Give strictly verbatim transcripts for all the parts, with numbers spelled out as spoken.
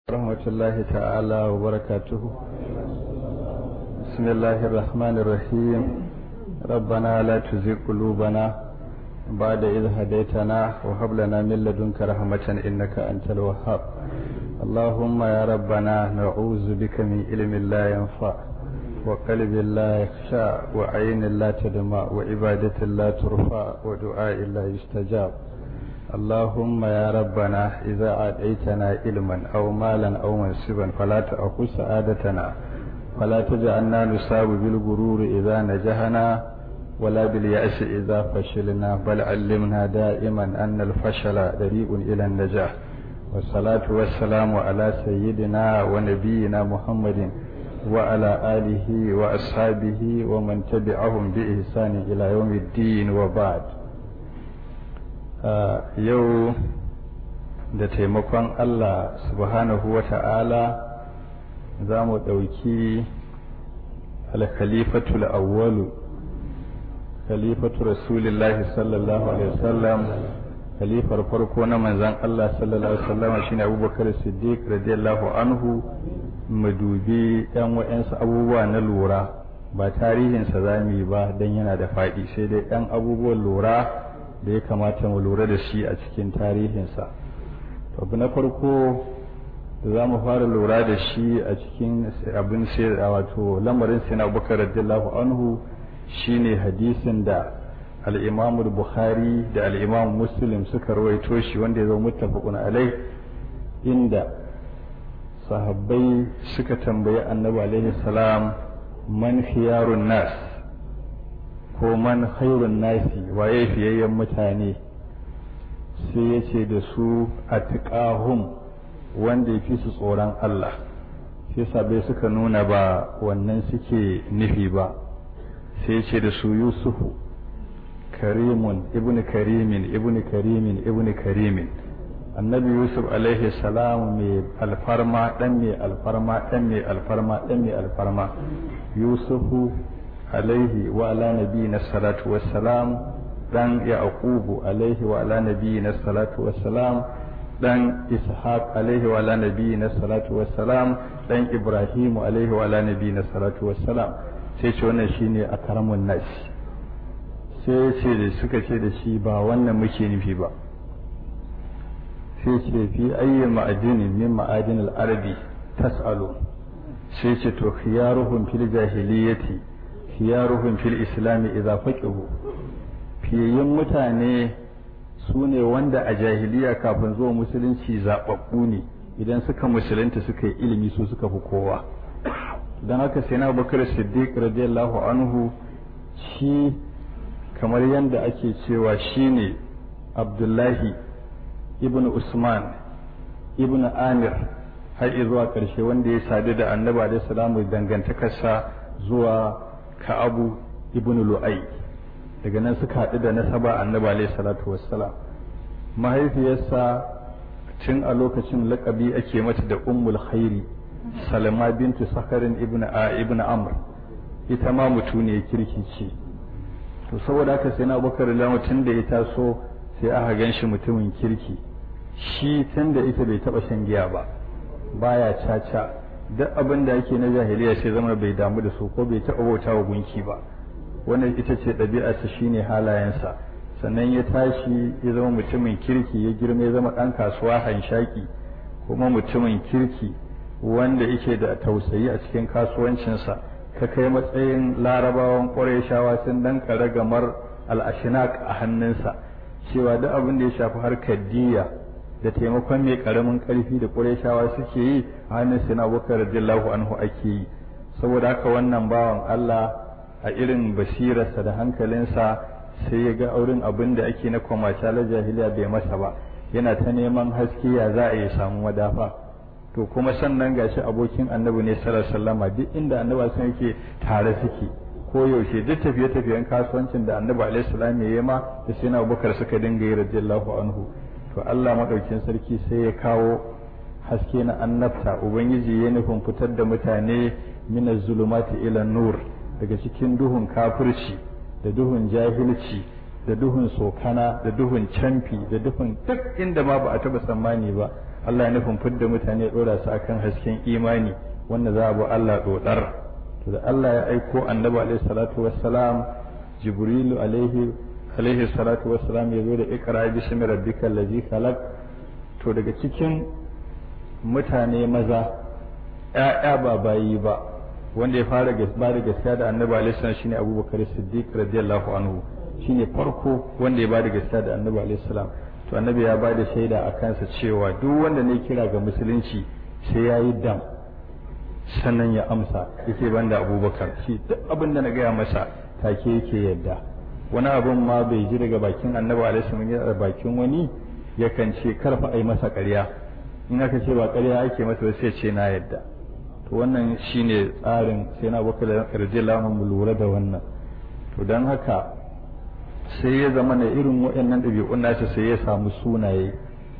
ورحمة الله تعالى وبركاته. بسم الله الرحمن الرحيم. ربنا لا تزغ قلوبنا بعد إذ هديتنا وهب لنا من لدنك رحمة إنك أنت الوهاب. اللهم يا ربنا نعوذ بك من علم لا ينفع وقلب لا يخشع وعين لا تدمع وعبادة لا ترفع ودعاء لا يستجاب. اللهم يا ربنا إذا أعطيتنا علما أو مالا أو منصبا فلا تأخذ سعادتنا ولا تجعلنا نصاب بالغرور إذا نجحنا ولا باليأس إذا فشلنا بل علمنا دائما أن الفشل طريق إلى النجاح. والصلاة والسلام على سيدنا ونبينا محمد وعلى آله وأصحابه ومن تبعهم بإحسان إلى يوم الدين وبعد. yau da taimakon Allah subhanahu wa ta'ala za mu ɗauki al-khalifatul awwalu khalifatu rasulillahi sallallahu alaihi wasallam khalifar farko na manzan Allah sallallahu alaihi wasallam shine Abubakar Siddiq radiyallahu anhu mu dubi ɗan wa'ansu abubuwa na lura ba tarihinsa zamu yi ba dan yana da faɗi sai dai ɗan abubuwan lura da ya kamata mu lura da shi a cikin tarihinsa. Abu na farko da za mu fara lura da shi a cikin abin sai wato lamarin sai na Abubakar radiyallahu anhu shine hadisin da al-Imam Bukhari da al-Imam Muslim suka rawaito shi wanda ya zo muttafaqun alai, inda sahabbai suka tambayi Annabi alaihi salam man khiyarun nas ko man khairun nasi waye fiyayyen mutane, sai ya ce da su atqahum wanda ya fi su tsoron Allah. sai sabai suka nuna ba wannan suke nufi ba, sai ya ce da su yusufu karimun ibnu karimin ibnu karimin ibnu karimin annabi yusuf alaihi salam mai alfarma dan mai alfarma dan mai alfarma dan mai alfarma yusufu alaihi wa ala nabiyina salatu wassalam dan yaqubu alaihi wa ala nabiyina salatu wassalam dan ishaq alaihi wa ala nabiyina salatu wassalam dan ibrahim alaihi wa ala nabiyina salatu wassalam. sai ce wannan shine akramun nas. sai ce da suka ce da shi ba wannan muke nufi ba, sai ce fi ayyi ma'adinin min ma'adin al-arabi tas'alu. sai ce to khiyaruhum fil jahiliyyati khiyaruhum fil islami idza faqihu. fiyayyen mutane su ne wanda a jahiliya kafin zuwa musulunci zababbu ne, idan suka musulunta suka yi ilimi su suka fi kowa. don haka sai na Abubakar Siddiq radiyallahu anhu shi kamar yadda ake cewa shine Abdullahi ibn Usman ibn Amir har zuwa karshe wanda ya sadu da Annabi alaihi salamu dangantakarsa zuwa Ka'abu ibn Lu'ay. daga nan suka haɗu da nasaba Annabi alaihi salatu wassalam. mahaifiyarsa tun a lokacin laƙabi ake mata da Ummul Khairi Salama bintu Sakarin ibn A ibn Amr, ita ma mutuniyar kirki ce. to saboda haka sai na Abubakar lamu tun da ya taso sai aka ganshi mutumin kirki. shi tun da ita bai taba shan giya ba, baya caca, duk abin da yake na jahiliya sai zama bai damu da su ko bai taba bauta wa gunki ba. wannan ita ce ɗabi'arsa, shine halayensa. sannan ya tashi ya zama mutumin kirki, ya girma ya zama ɗan kasuwa hanshaki kuma mutumin kirki wanda yake da tausayi a cikin kasuwancinsa. ka kai matsayin larabawan ƙurayshawa sun dan kare gamar al'ashinaq a hannunsa, cewa duk abin da ya shafi harkar diya da taimakon mai karamin ƙarfi da ƙurayshawa suke yi a hannun sai na Abubakar radiyallahu anhu ake yi. saboda haka wannan bawan Allah a irin basirarsa da hankalinsa sai ya ga auren abin da ake na kwamacalar jahiliya bai masa ba, yana ta neman haske ya za a yi samu madafa. to kuma sannan gashi abokin Annabi ne sallallahu alaihi wasallam, duk inda Annabi sun yake tare suke ko yaushe, duk tafiye-tafiyen kasuwancin da Annabi alaihi salam ya yi ma da sai na Abubakar suka dinga yi radiyallahu anhu. to Allah madaukin sarki sai ya kawo haske na annabta. ubangiji ya nufin fitar da mutane minaz zulumati ila nur, daga cikin duhun kafirci da duhun jahilci da duhun sokana da duhun camfi da duhun duk inda ma ba a taba tsammani ba Allah ya nufin fidda mutane ya dora su akan hasken imani wanda za a bi Allah dodar to da Allah ya aiko annabi alaihi salatu wassalam jibrilu alaihi alaihi salatu wassalam ya zo da ikra bismi rabbikal ladzi khalaq to daga cikin mutane maza ƴaƴa ba bayi ba wanda ya fara ba da gaskiya da annabi alaihi salam shine abubakar siddiq radiyallahu anhu shine farko wanda ya ba da gaskiya da annabi alaihi salam to annabi ya ba da shaida a kansa cewa duk wanda ne kira ga musulunci sai ya yi dam sannan ya amsa yake banda abubakar shi duk abin da na gaya masa take yake yadda wani abun ma bai ji daga bakin annabi alaihi salam ya bakin wani yakan ce karfa ai masa ƙarya in aka ce ba ƙarya ake masa ba sai ce na yadda to wannan shine tsarin sai na abubakar radiyallahu anhu lura da wannan to dan haka sai ya zama na irin waɗannan ɗabi'un nasa sai ya samu sunaye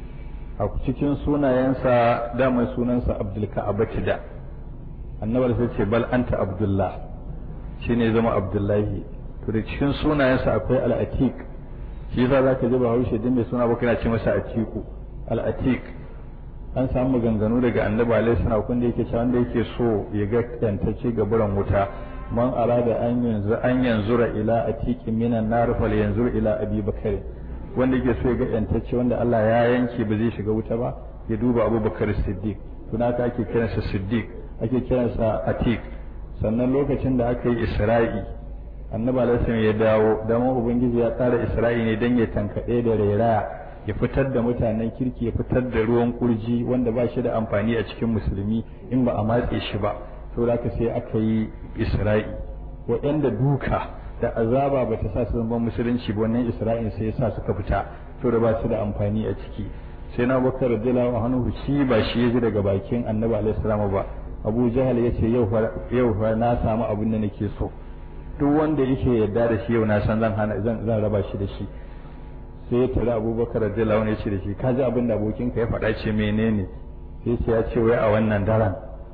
a cikin sunayensa damar sunansa abdul ka'abati da annabar sai ce bal anta abdullah shine ya zama abdullahi to da cikin sunayensa akwai al-atiq shi yasa zaka ji bahaushe din mai suna baka yana ce masa atiku al-atiq an samu maganganu daga annabi alaihi salam kun da yake cewa wanda yake so ya ga yantace ga buran wuta man arada an yanzu an yanzura ila atiqin minan nar fal yanzur ila abi bakr wanda yake so ya ga yantacce wanda Allah ya yanke ba zai shiga wuta ba ya duba abubakar siddiq tuna haka ake kiransa siddiq ake kiransa atiq sannan lokacin da aka yi isra'i annabi alaihi ya dawo dama ubangiji ya tsara isra'i ne dan ya tankade da rairaya ya fitar da mutanen kirki ya fitar da ruwan kurji wanda ba shi da amfani a cikin musulmi in ba a matse shi ba saboda haka sai aka yi isra'i waɗanda duka da azaba ba ta sa su zama musulunci ba wannan isra'in sai ya sa suka fita saboda ba su da amfani a ciki sai na bakar radiyallahu anhu shi ba shi ya ji daga bakin annabi alaihi salam ba abu jahal ya ce yau yau na samu abin da nake so duk wanda yake yarda da shi yau na san zan hana zan zan raba shi da shi sai ya tare abubakar radiyallahu anhu ya ce da shi ka ji abin da abokinka ya faɗa ce menene sai ce ya ce wai a wannan daren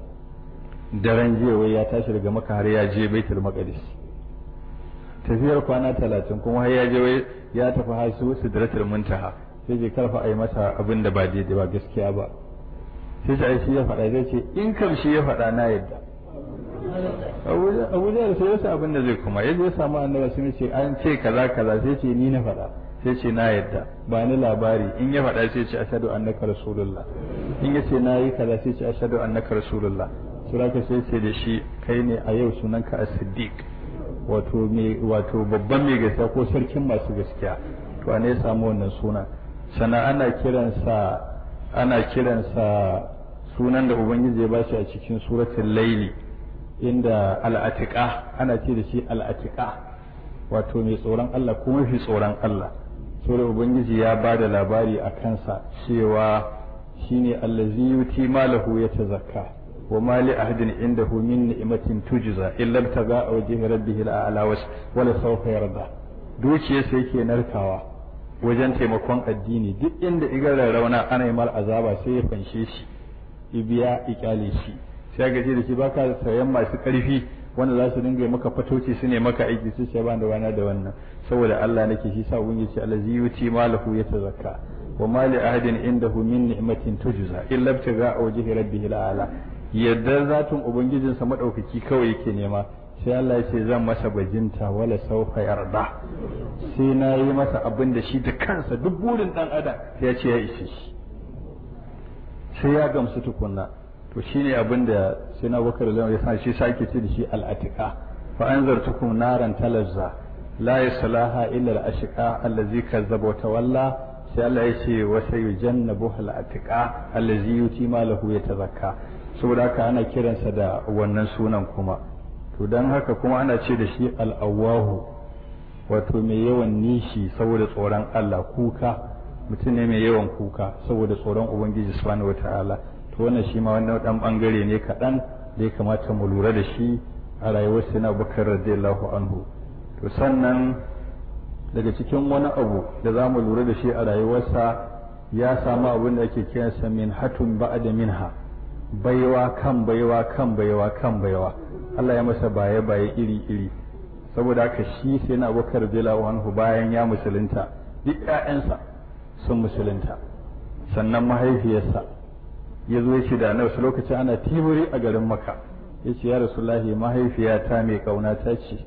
daren jiya wai ya tashi daga maka har ya je baitul maqdis tafiyar kwana talatin kuma har ya je wai ya tafi hasu sidratul muntaha sai je karfa ai masa abin da ba daidai ba gaskiya ba sai ce ai shi ya faɗa zai ce in kam shi ya faɗa na yadda Abu Jahal sai ya sa abin da zai kuma yaje ya samu annabi sai ce an ce kaza kaza sai ce ni na faɗa sai ce na yadda ba ni labari in ya faɗa sai ce ashhadu annaka rasulullah in ya ce na yi kaza sai ce ashhadu annaka rasulullah suraka sai ce da shi kai ne a yau sunanka as-siddiq wato me wato babban mai gaskiya ko sarkin masu gaskiya to ne ya samu wannan suna sannan ana kiransa ana kiransa sunan da ubangiji ya bashi a cikin suratul laili inda al-atiqa ana ce da shi al-atiqa wato mai tsoron Allah kuma fi tsoron Allah saboda ubangiji ya bada labari a kansa cewa shine allazi yuti malahu yatazakka وما لأحد عنده من نعمة تجزى إلا ابتغاء وجه ربه الأعلى ولا سوف يرضى دوكي yake narkawa wajen taimakon addini duk inda igarar rauna ana yi mar azaba sai ya fanshe shi ibiya ikyale shi sai ga da shi baka sayan masu karfi wanda za su dinga maka fatoci su ne maka aiki su ce ban da wana da wannan saboda Allah nake shi sa ubangiji ce allazi yuti malahu yatazakka wa ma li ahadin indahu min ni'matin tujza illa ibtiga wajhi rabbihil a'la yadda zatun ubangijinsa madaukaki kawai yake nema sai Allah ya ce zan masa bajinta wala saufa yarda sai na yi masa abin da shi da kansa duk burin dan adam sai ya ce ya ishe shi sai ya gamsu tukunna to shine abin da sai na bakar da ya san shi sake ce da shi al-atiqa fa anzartukum naran talazza la yaslaha illa al-ashqa allazi kazzaba wa tawalla sai Allah ya ce wa sayujannabuha al-atiqa allazi yuti malahu yatazakka saboda haka ana kiransa da wannan sunan kuma to dan haka kuma ana ce da shi al-awwahu wato mai yawan nishi saboda tsoron Allah kuka mutum ne mai yawan kuka saboda tsoron ubangiji subhanahu wataala to wannan shi ma wannan dan bangare ne kadan da ya kamata mu lura da shi a rayuwar sayyidina Abubakar radiyallahu anhu to sannan daga cikin wani abu da za mu lura da shi a rayuwarsa ya samu abin da ake kiransa min hatun ba'da minha baiwa kan baiwa kan baiwa kan baiwa Allah ya masa baye baye iri iri saboda haka shi sai na Abubakar radiyallahu anhu bayan ya musulunta duk ƴaƴansa sun musulunta sannan mahaifiyarsa ya zo ya ce da annabi lokacin ana tiburi a garin Makka ya ce ya Rasulullahi mahaifiyata mai kauna ta ce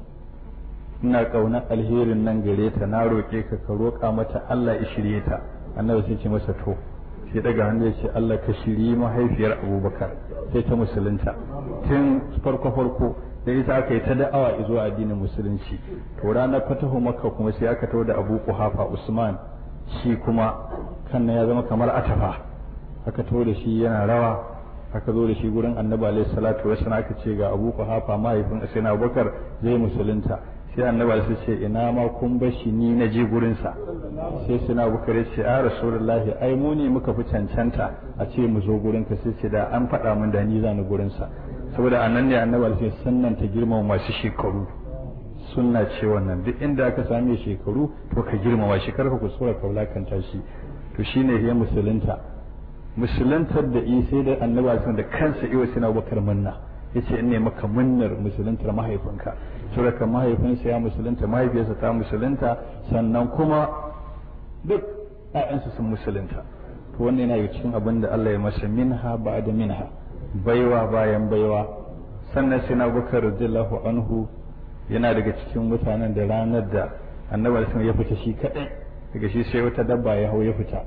ina kauna alherin nan gare ta na roƙe ka ka roƙa mata Allah ya shirye ta annabi sai ce masa to sai daga hannu ya ce Allah ka shiri mahaifiyar Abubakar sai ta musulunta tun farko farko da ita aka yi ta da'awa zuwa addinin musulunci to ranar fatahu Makka kuma sai aka tawo da Abu Quhafa Usman shi kuma kan ya zama kamar atafa aka tawo da shi yana rawa aka zo da shi gurin Annabi alaihi salatu wasallam aka ce ga Abu Quhafa mahaifin Sayyidina Abubakar zai musulunta sai Annabi sai ce ina ma kun bar shi ni na je gurin sa sai Sayyidina Abubakar ya ce a Rasulullahi ai mu ne muka fi cancanta a ce mu zo gurin ka sai ce da an faɗa min da ni zani gurin sa saboda anan ne Annabi sai sannan ta girmama masu shekaru sunna ce wannan duk inda aka same shekaru to ka girmama shi karka kuskura ka wulakanta shi to shine ya musulunta musuluntar da sai da Annabi sun da kansa iwa sina Abubakar munna yace in ne maka munnar musuluntar mahaifinka saboda kan mahaifinsa ya musulunta mahaifiyarsa ta musulunta sannan kuma duk ƴaƴansu sun musulunta to wannan yana cikin abin da Allah ya masa minha ba'da minha baiwa bayan baiwa sannan sina Abubakar radiyallahu anhu yana daga cikin mutanen da ranar da Annabi sun ya fita shi kadai daga shi sai wata dabba ya hau ya fita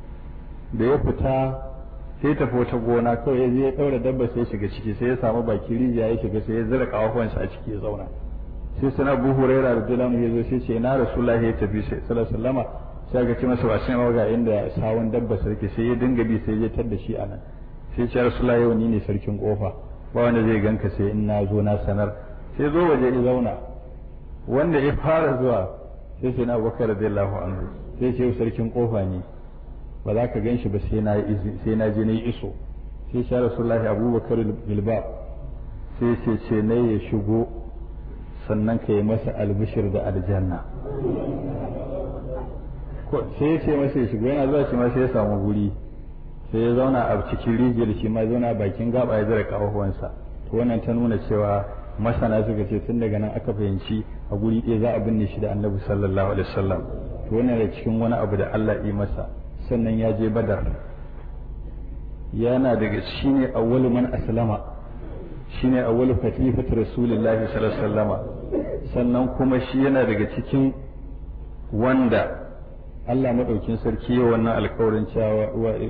da ya fita sai tafi wata gona kawai ya je ya daura dabba sai ya shiga ciki sai ya samu baki rijiya ya shiga sai ya zira kawafansa a ciki ya zauna sai sana Abu Hurairah radiyallahu anhu ya zo sai ce na Rasulullahi ya tafi sai sallallahu alaihi wasallama sai ga ce masa ba sai ga inda sawun dabba sarki sai ya dinga bi sai ya tar da shi anan sai ce Rasulullahi yau ni ne sarkin kofa ba wanda zai ganka sai in na zo na sanar sai zo waje ya zauna wanda ya fara zuwa sai sai na Abubakar radiyallahu anhu sai ce sarkin kofa ne ba za ka gan shi ba sai na sai na je na yi iso sai sha Rasulullahi Abubakar bilba sai ce ce ne ya shigo sannan ka yi masa albishir da aljanna sai ya ce masa ya shigo yana zuwa shi ma sai ya samu guri sai ya zauna a cikin rijiyar shi ma zauna bakin gaba ya zara kafafuwansa to wannan ta nuna cewa masana suka ce tun daga nan aka fahimci a guri ɗaya za a binne shi da Annabi sallallahu alaihi wasallam to wannan da cikin wani abu da Allah yi masa sannan ya je Badar yana daga shine awwalu man aslama shine awwalu katifat rasulullahi sallallahu alaihi wasallama sannan kuma shi yana daga cikin wanda Allah madaukin sarki ya wannan alƙawarin cewa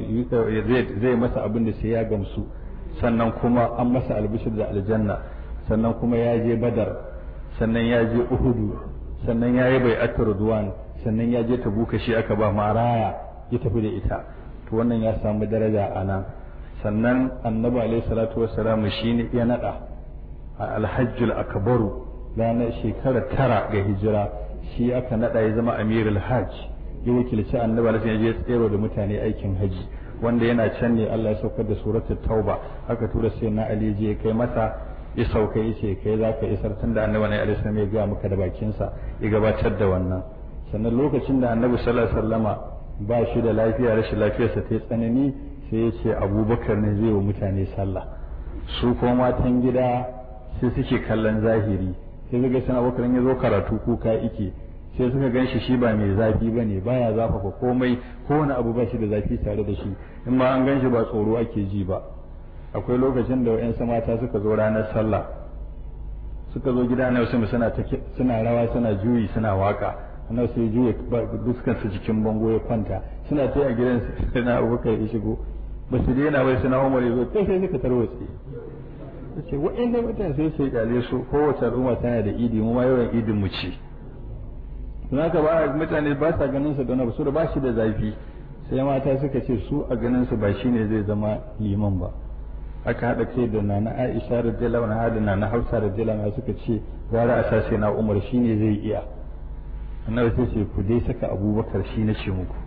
zai masa abin da sai ya gamsu sannan kuma an masa albishir da aljanna sannan kuma ya je Badar sannan ya je Uhudu sannan ya yi bai'atul ridwan sannan ya je Tabuka shi aka ba maraya ya tafi da ita to wannan ya samu daraja a nan sannan Annabi alaihi salatu wassalam shine ya nada a alhajjul akbaru ranar shekara tara ga hijira shi aka nada ya zama amirul hajj ya wakilci Annabi alaihi ya je tsero da mutane aikin haji wanda yana can ne Allah ya saukar da suratul tauba aka tura sai na Ali je kai masa ya sauka yace kai zaka isar tunda Annabi alaihi salam ya ga maka da bakin sa ya gabatar da wannan sannan lokacin da Annabi sallallahu alaihi wasallama ba shi da lafiya rashin lafiyarsa ta tsanani sai ya ce Abubakar ne zai wa mutane sallah su ko matan gida sai suke kallon zahiri sai suka san Abubakar ya zo karatu kuka ike sai suka ganshi shi ba mai zafi bane baya zafafa komai kowane abu ba shi da zafi tare da shi in ma an ganshi ba tsoro ake ji ba akwai lokacin da wayansu mata suka zo ranar sallah suka zo gida na wasu suna suna rawa suna juyi suna waka annabi sai juya dukkan su cikin bango ya kwanta suna ta a gidan su na Abubakar ya shigo ba su daina bai suna Umar ya zo kai sai suka tarwatse yace wa'annan mutane sai sai kale su kowace al'umma tana da idi mu ma yawan idin mu ce don haka ba mutane ba sa ganin sa don ba su da ba shi da zafi sai mata suka ce su a ganin su ba shine zai zama liman ba aka haɗa kai da nana Aisha radiyallahu anha da nana Hafsa radiyallahu anha suka ce gara a sace na Umar shine zai iya annabi sai ce ku dai saka Abubakar shi na ce muku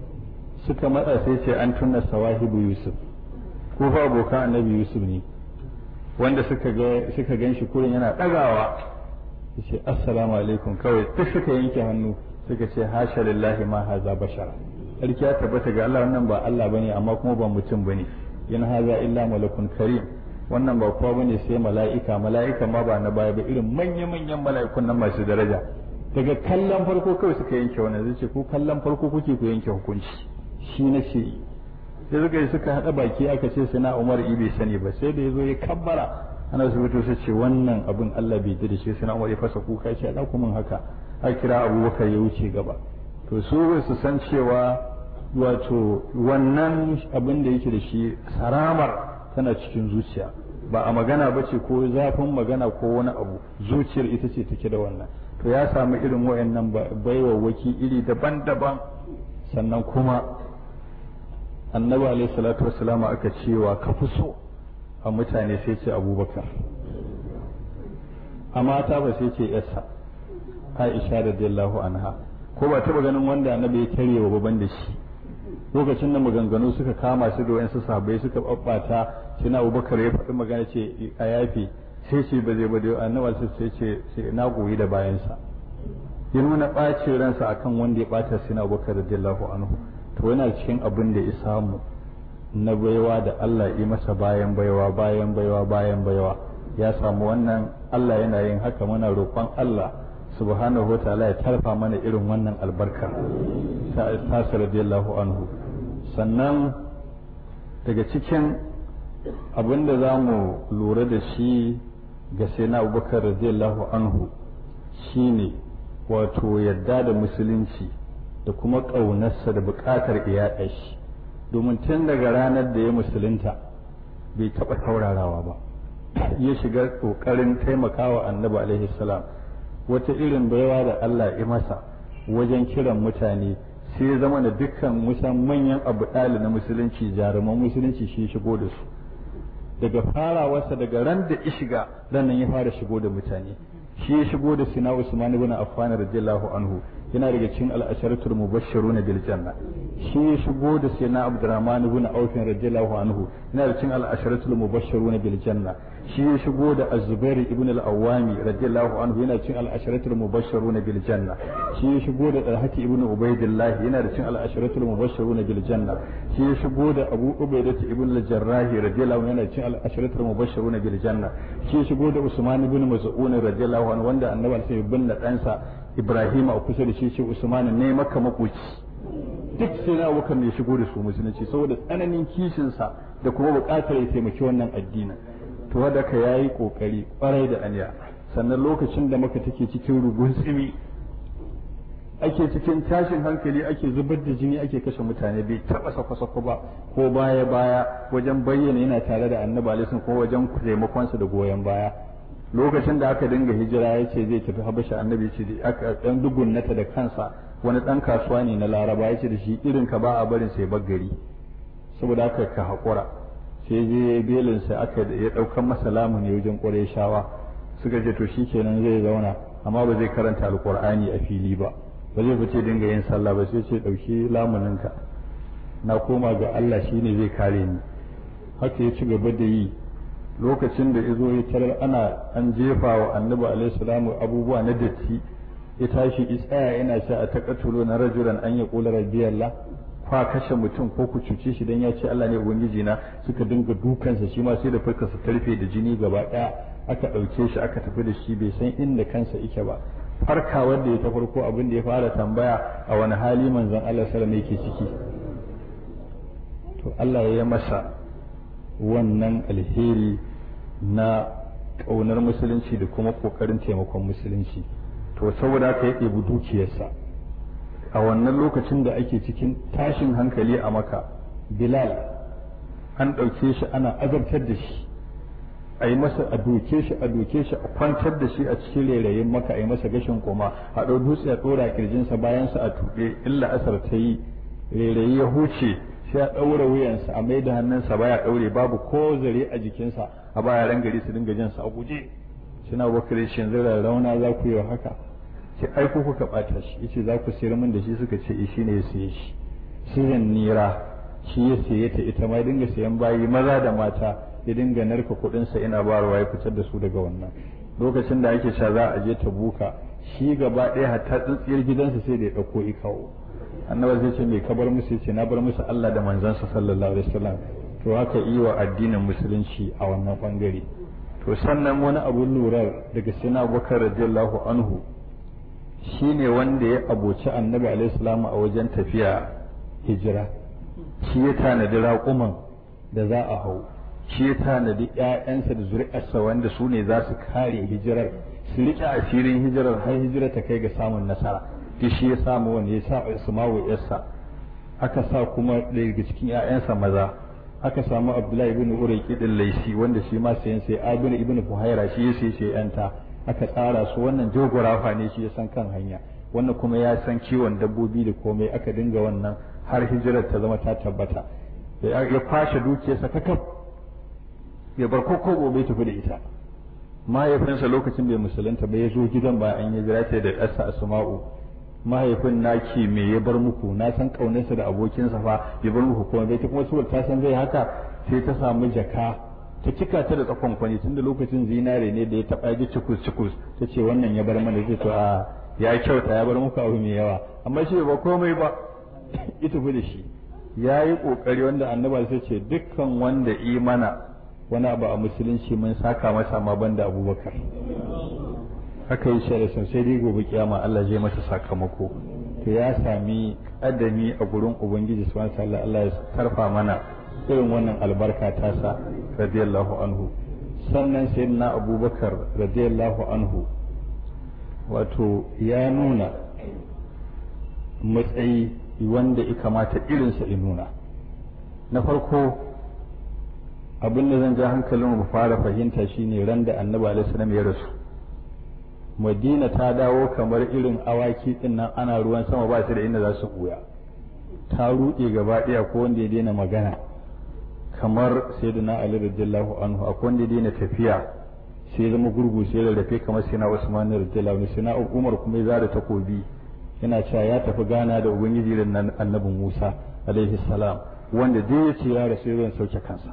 suka matsa sai ce an tunna sawahibu Yusuf ko fa abokan annabi Yusuf ne wanda suka ga suka ganshi kurin yana dagawa yace assalamu alaikum kawai duk suka yanke hannu suka ce hasha lillahi ma haza bashara sarki ya tabbata ga Allah wannan ba Allah bane amma kuma ba mutum bane in haza illa malakun karim wannan ba kowa bane sai mala'ika mala'ika ma ba na baya ba irin manya manyan mala'ikun nan masu daraja daga kallon farko kawai suka yanke wannan zai ce ko kallon farko kuke ku yanke hukunci shi na ce sai suka yi suka haɗa baki aka ce sai na Umar bai sani ba sai da ya zo ya kabbara ana su fito su ce wannan abin Allah bai ji da shi sai na Umar ya fasa kuka ce a min haka a kira Abubakar ya wuce gaba to su su san cewa wato wannan abin da yake da shi saramar tana cikin zuciya ba a magana ba ce ko zafin magana ko wani abu zuciyar ita ce take da wannan to ya samu irin wayannan baiwawaki iri daban-daban sannan kuma annabi alaihi salatu wassalam aka cewa ka fi so a mutane sai ce Abubakar a mata ba sai ce yarsa Aisha radiyallahu anha ko ba taba ganin wanda annabi ya tarewa baban da shi lokacin da maganganu suka kama su da wayansu sahabbai suka babbata sai na Abubakar ya faɗi magana ce a yafi sai ce ba zai ba da annabi sai ce sai na goyi da bayansa ya nuna ɓacin ransa akan wanda ya ɓata sai na Abubakar radiyallahu anhu to yana cikin abin da ya samu na baiwa da Allah yi masa bayan baiwa bayan baiwa bayan baiwa ya samu wannan Allah yana yin haka muna roƙon Allah subhanahu wa ta'ala ya tarfa mana irin wannan albarka ta radiyallahu anhu sannan daga cikin abin da za mu lura da shi ga sai na Abubakar radiyallahu anhu shine wato yadda da musulunci da kuma ƙaunarsa da buƙatar iyaɗa shi domin tun daga ranar da ya musulunta bai taɓa taurarawa ba ya shiga ƙoƙarin taimakawa annabi alaihi salam wata irin baiwa da Allah ya masa wajen kiran mutane sai ya zama da dukkan musan manyan abu ɗali na musulunci jaruman musulunci shi shigo da su daga farawarsa daga ran da ya shiga nan ya fara shigo da mutane shi ya shigo da sina Usman ibn Affan radiyallahu anhu yana daga cikin al-asharatul mubashshiruna bil janna shi ya shigo da sina Abdurrahman ibn Auf radiyallahu anhu yana daga cikin al-asharatul mubashshiruna bil janna shi ya shigo da Az-Zubair ibn al-Awwami radiyallahu anhu yana cikin al-asharatul mubashshiruna bil janna shi ya shigo da Talhati ibn Ubaydillah yana da cikin al-asharatul mubashshiruna bil janna shi ya shigo da Abu Ubaidah ibn al-Jarrah radiyallahu anhu yana cikin al-asharatul mubashshiruna bil janna shi ya shigo da Usman ibn Mas'ud radiyallahu anhu wanda annabi sai binne ɗansa Ibrahim a kusa da shi ce Usman ne maka makoci duk sai na Abubakar ne shigo da su musulunci saboda tsananin kishinsa da kuma buƙatar ya taimaki wannan addinin to wadda ka yayi kokari kwarai da aniya sannan lokacin da maka take cikin rugun tsimi ake cikin tashin hankali ake zubar da jini ake kashe mutane bai taba sako-sako ba ko baya baya wajen bayyana yana tare da annabi alaihi ko wajen taimakonsa da goyon baya lokacin da aka dinga hijira ya ce zai tafi habasha annabi ce aka dan dugunnata da kansa wani dan kasuwa ne na laraba ya ce da shi irin ka ba a barin sai baggari saboda haka ka haƙura sai je belin sai aka ya daukan masa lamuni wajen Qurayshawa suka ce to shikenan zai zauna amma ba zai karanta alqur'ani a fili ba ba zai fice dinga yin sallah ba sai ce dauki lamuninka na koma ga Allah shine zai kare ni haka ya ci gaba da yi lokacin da yazo ya tarar ana an jefa wa annabi alaihi salamu abubuwa na datti ya tashi isaya yana ce a taqatulu na rajulan an yaqula rabbiyallah kwa kashe mutum ko ku cuce shi dan ya ce Allah ne ubangiji na suka dinga dukansa shi ma sai da farkarsa ta rufe da jini gaba daya aka dauke shi aka tafi da shi bai san inda kansa yake ba farkawar da ya ta farko abin da ya fara tambaya a wani hali manzon Allah sallallahu alaihi wasallam yake ciki to Allah ya yi masa wannan alheri na ƙaunar musulunci da kuma ƙoƙarin taimakon musulunci to saboda haka ya ɗebi dukiyarsa a wannan lokacin da ake cikin tashin hankali a maka bilal an ɗauke shi ana azabtar da shi a yi masa a doke shi a doke shi a kwantar da shi a cikin rairayin maka a yi masa gashin koma a ɗau dutse a ɗora a ƙirjinsa bayansa a tuɓe illa asar ta yi rairayi ya huce sai a ɗaura wuyansa a mai da hannunsa baya ɗaure babu ko zare a jikinsa a baya ran gari su dinga jinsa a guje suna bakare shi yanzu rauna za ku yi haka sai ai ku kuka ɓata shi yace za ku sayar min da shi suka ce shi ne ya saye shi sirrin nira shi ya saye ta ita ma dinga sayan bayi maza da mata ya dinga narka kuɗinsa ina bayarwa ya fitar da su daga wannan lokacin da ake cewa za a je ta buka shi gaba ɗaya hatta tsintsiyar gidansa sai da ya ɗauko ikawo annabi zai ce me ka bar musu yace na bar musu Allah da manzansa sallallahu alaihi wasallam to haka yi wa addinin musulunci a wannan bangare to sannan wani abu lura daga sina Abubakar radiyallahu anhu shine wanda ya aboci annabi alaihi salam a wajen tafiya hijira shi ya tanadi raƙuman da za a hau, shi ya tanadi ƴaƴansa da zuri'arsa wanda su ne za su kare hijirar, su riƙe asirin hijirar har hijirar ta kai ga samun nasara. Duk shi ya samu wanda ya sa Asma'u yarsa, aka sa kuma daga cikin ƴaƴansa maza aka samu Abdullahi ibn Urayqi din Laisi wanda shi ma sayan sai Abin ibn Fuhaira shi ya sai sai yanta, aka tsara su. Wannan jogorafa ne shi ya san kan hanya, wannan kuma ya san kiwon dabbobi da komai. Aka dinga wannan har hijirar ta zama ta tabbata. Ya kwashe dukiyarsa kakaf, ya bar kokobo bai tafi da ita. Mahaifinsa lokacin bai musulunta ba ya zo gidan ba an yi jira ce da ɗarsa Asma'u, mahaifin naki me ya bar muku, na san kaunarsa da abokinsa fa ya bar muku kuma bai ta kuma suwar ta san zai haka, sai ta samu jaka ta cika ta da tsakon kwani tunda lokacin zinare ne da ya taɓa ji cikus cikus, ta ce wannan ya bar mana, zai to a ya kyauta ya bar muku abu mai yawa, amma shi ba komai ba ita fi da shi. Ya yi ƙoƙari wanda annaba sai ce dukkan wanda imana wani abu a musulunci mun saka masa ma banda Abubakar. Haka yi shari'a sai dai gobe kiyama Allah zai masa sakamako. To ya sami kadami a gurin Ubangiji subhanahu wa ta'ala, Allah ya tarfa mana irin wannan albarka ta sa radiyallahu anhu. Sannan sayyidina Abubakar radiyallahu anhu wato ya nuna matsayi wanda ya kamata irinsa ya nuna. Na farko abin da zan ja hankalin mu fara fahimta shine ran da Annabi alaihi salam ya rasu, Madina ta dawo kamar irin awaki din nan ana ruwan sama ba su da inda za su buya, ta ruɗe gaba ɗaya ko wanda ya daina magana kamar sayyidina Ali radiyallahu anhu, akwai wanda ya daina tafiya sai ya zama gurgu sai ya rafe kamar sayyidina Usman radiyallahu anhu, sayyidina Umar kuma ya zara takobi yana cewa ya tafi gana da ubangiji da nan Annabi Musa alaihi salam, wanda dai ya ce ya rasu zan sauke kansa.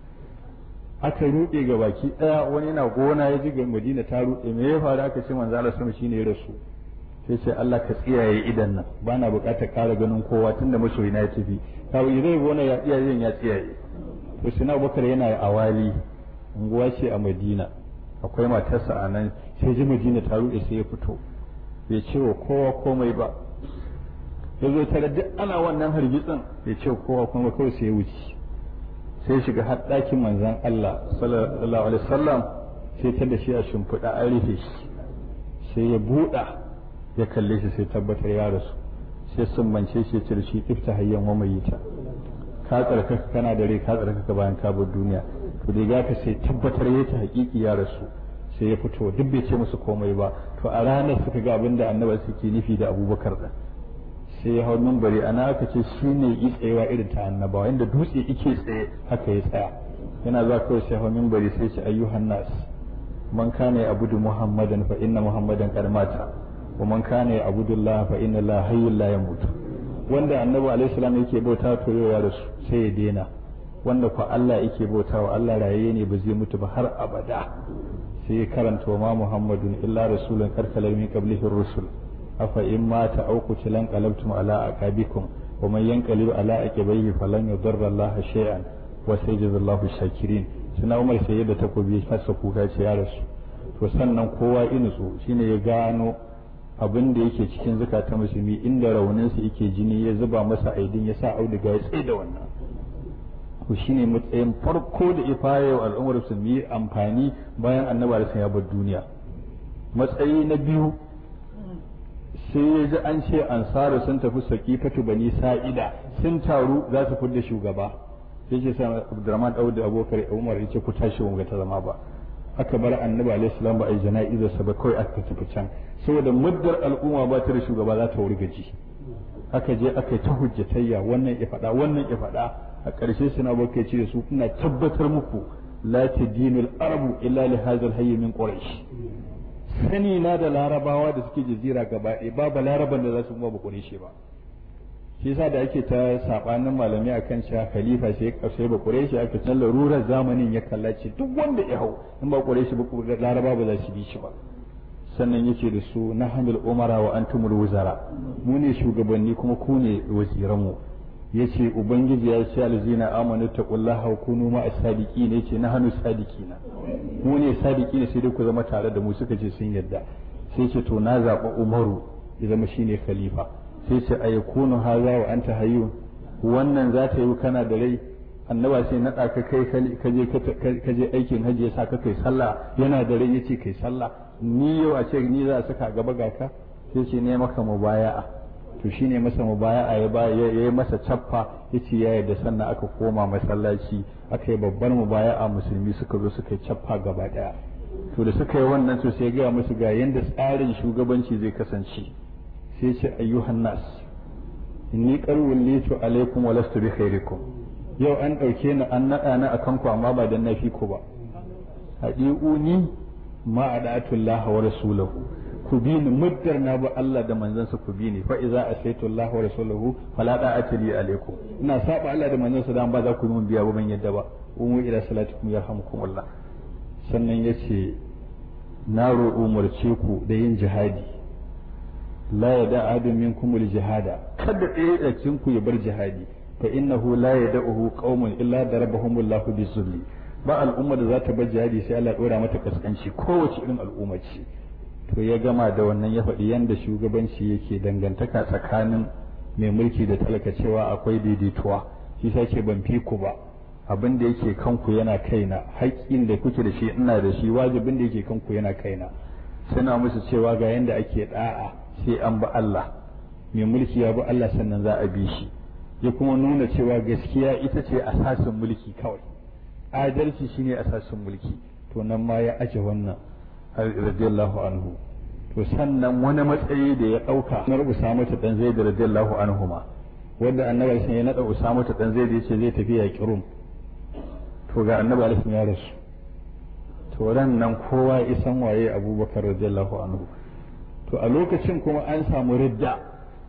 Aka ruɗe ga baki ɗaya, wani yana gona ya ji ga Madina ta ruɗe, me ya faru? Aka ce manzo Allah sama shine ya rasu. Sai ce Allah ka tsiyaye idan nan, bana buƙatar ƙara ganin kowa tunda masoyi na ya tafi. Kawai zai gona ya tsiyaye ya tsiyaye. To sai Abubakar yana awali, unguwa ce a Madina, akwai matarsa a nan, sai ji Madina ta ruɗe sai ya fito. Bai ce wa kowa komai ba. Ya zo tare duk ana wannan hargitsin, bai ce wa kowa komai, kawai sai ya wuce. Sai shiga har ɗakin manzon Allah sallallahu alaihi wasallam, sai ta da shi a shimfiɗa an rufe shi, sai ya buɗa ya kalle shi sai tabbatar ya rasu, sai sun mance shi ce da shi ifta hayyan wa mayita, ka tsarkaka kana da rai, ka tsarkaka bayan ka bar duniya. To da ga ka sai tabbatar ya ta haƙiƙi ya rasu, sai ya fito duk bai ce musu komai ba. To a ranar suka ga abin da annabi suke nufi da Abubakar da sai ya hau minbari, ana aka ce shi ne yi tsayewa irin ta annabawa, inda dutse ike tsaye haka ya tsaya. Yana za kawai sai hau minbari sai ce ayyuhan nas man kana ya'budu muhammadan fa inna muhammadan qad mata wa man kana ya'budu allaha fa inna allaha hayyul la yamut. Wanda annabi alaihi salam yake bauta to yau ya rasu sai ya dena, wanda ko Allah yake bautawa Allah rayaye ne ba zai mutu ba har abada. Sai ya karanta wa ma muhammadun illa rasulun qad khala min qablihi ar-rusul afa in mata aw qutilan qalabtum ala aqabikum wa man yanqalib ala aqibihi falan yudurra Allah shay'an wa sayajzallahu shakirin. Suna Umar sai da takobi fasa kuka ce ya rasu. To sannan kowa inutsu shine ya gano abin da yake cikin zakata musulmi, inda raunin su yake jini ya zuba masa aidin ya sa auduga ya tsaye da wannan. To shine matsayin farko da ifaye wa al'ummar musulmi amfani bayan annabi da ya bar duniya. Matsayi na biyu sai ya ji an ce ansaru sun tafi sakifatu bani sa'ida sun taru za su fidda shugaba, sai ce sai Abdurrahman Dawud Abubakar Umar yace ku tashi mu ga ta zama ba. Aka bar annabi alaihi salam ba ai jana'izar sa ba, kawai aka tafi can saboda muddar al'umma ba ta da shugaba za ta wurgaji. Aka je aka yi ta hujjatayya, wannan ya faɗa wannan ya faɗa, a ƙarshe suna bakai ce da su ina tabbatar muku la tadinul arabu illa li hadzal hayy min quraish. Sani na da larabawa da suke jazira gaba ɗaya babu laraban da za su kuma ba ƙureshe ba. Shi yasa da ake ta sabanin malamai akan cewa khalifa sai kasai ba ƙureshe, aka can larurar zamanin ya kallace duk wanda ya hau in ba ƙureshe ba laraba ba za su bi shi ba. Sannan yake da su na hamil umara wa antumul wuzara, mu ne shugabanni kuma ku ne waziranmu. Yace ubangiji ya ce alzina amanu taqullaha wa kunu ma as-sadiqin, yace na hanu sadiqina, mu ne sadiqina sai dai ku zama tare da mu. Suka ce sun yadda. Sai ce to na zaba Umaru ya zama shine khalifa. Sai ce ayakunu haza wa anta hayyun, wannan za ta yi kana da rai annaba sai naɗa ka kai ka je aikin hajji ya sa ka kai sallah yana da rai yace kai sallah ni yau a ce ni za a saka gaba ga ka sai ce ne maka mubaya'a to shine masa mubaya'a ya ba ya yi masa cappa yace ya yarda sannan aka koma masallaci aka yi babbar mubaya'a musulmi suka zo suka yi cappa gaba daya to da suka yi wannan to sai ga musu ga yanda tsarin shugabanci zai kasance sai ce ayyuhan nas inni qad wallitu alaikum wa lastu bi khairikum yau an dauke ni an nada ni akan ku amma ba dan nafi ku ba hadiuni ma adatullah wa rasulahu ku bi ni muddar na ba Allah da manzansa ku bi ni fa iza asaitu Allah wa rasulahu fala da'ata li alaikum ina saba Allah da manzansa dan ba za ku mun biya ba ban yadda ba umu ila salatikum yarhamukumullah sannan yace na roƙo umarce ku da yin jihadi la yada adu minkum al jihada kada ɗaya da cikin ku ya bar jihadi fa innahu la yada'uhu qaumun illa darabahumullahu bizulli ba al'umma da za ta bar jihadi sai Allah ya dora mata kaskanci kowace irin al'umma ce to ya gama da wannan ya faɗi yanda shugabanci yake dangantaka tsakanin mai mulki da talaka cewa akwai daidaituwa shi sake ban fi ku ba abin da yake kanku yana kaina haƙƙin da kuke da shi ina da shi wajibin da yake kanku yana kaina suna musu cewa ga yanda ake da'a sai an ba Allah mai mulki ya bi Allah sannan za a bi shi ya kuma nuna cewa gaskiya ita ce asasin mulki kawai adalci shine asasin mulki to nan ma ya aje wannan radiyallahu anhu to sannan wani matsayi da ya dauka na Usama ta dan Zaid radiyallahu anhu ma wanda annabi sai ya nada Usama ta dan Zaid yace zai tafi ya kirum to ga annabi alaihi ya rasu to ran nan kowa ya san waye Abubakar radiyallahu anhu to a lokacin kuma an samu ridda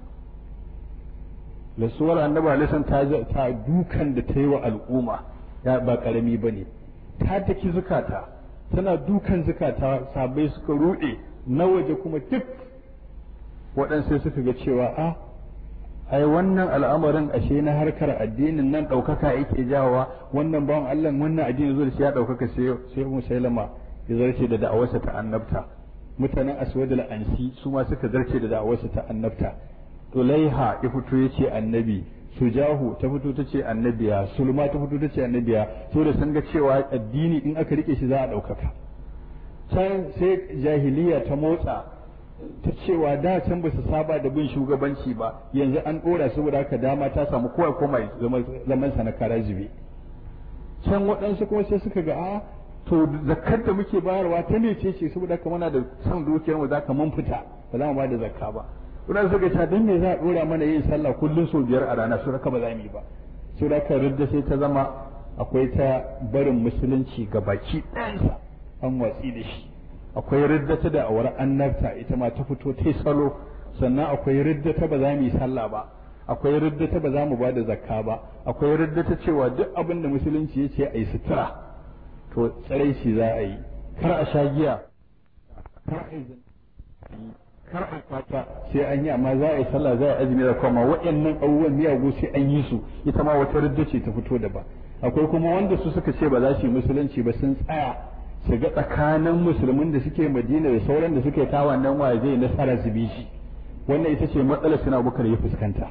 rasuwar annabi alaihi ta ta dukan da ta yi wa al'umma ya ba karami bane ta taki zukata tana dukan zukata sabai suka rude na waje kuma duk waɗansu suka ga cewa a ai wannan al'amarin ashe na harkar addinin nan ɗaukaka yake jawowa wannan bawan Allah wannan addini zo da shi ya ɗaukaka sai sai Musailama ya zarce da da'awarsa ta annabta mutanen Aswad al-Ansi su ma suka zarce da da'awarsa ta annabta Tulaiha ya fito yace annabi Sujahu ta fito ta ce annabiya Sulma ta fito ta ce annabiya so da sun ga cewa addini in aka rike shi za a ɗaukaka can sai jahiliya ta motsa ta cewa da can ba su saba da bin shugabanci ba yanzu an ɗora saboda haka dama ta samu kowa koma zaman sa na kara zube can waɗansu kuma sai suka ga a to zakkar da muke bayarwa ta mece ce saboda haka muna da son dukiyar mu za ka mun fita ba za mu ba da zakka ba wannan suka ce dan me za a dora mana yin sallah kullun sau biyar a rana su raka ba za mu yi ba sai da ka ridda sai ta zama akwai ta barin musulunci ga baki ɗansa an watsi da shi akwai ridda ta da awar annabta ita ma ta fito ta salo sannan akwai ridda ta ba za mu yi sallah ba akwai ridda ta ba za mu ba da zakka ba akwai ridda ta cewa duk abin da musulunci ya ce a yi sutura to tsaraici za a yi kar a sha giya kar a yi kar a fata sai an yi amma za a yi sallah za a yi azumi da kuma waɗannan abubuwan miyagu sai an yi su ita ma wata ridda ce ta fito da ba akwai kuma wanda su suka ce ba za su yi musulunci ba sun tsaya su ga tsakanin musulmin da suke madina da sauran da suke ta wannan wa zai nasara su bi shi wannan ita ce matsalar suna bukar ya fuskanta